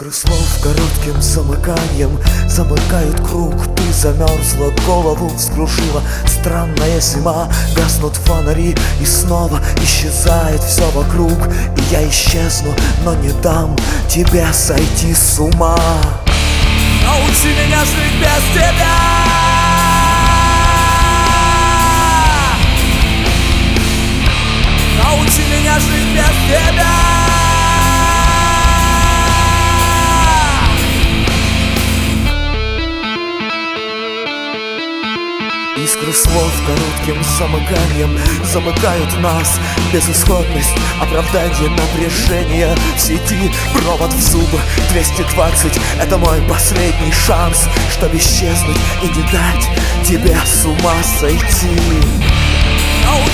Искры слов коротким замыканием замыкают круг. Ты замерзла, голову вскружила странная зима. Гаснут фонари и снова исчезает все вокруг. И я исчезну, но не дам тебе сойти с ума. Научи меня жить без тебя. Научи меня жить без тебя. Искры слов коротким замыканием замыкают нас. Безысходность, оправдание, напряжение в сети, провод в зубы. 220 — это мой последний шанс, чтобы исчезнуть и не дать тебе с ума сойти.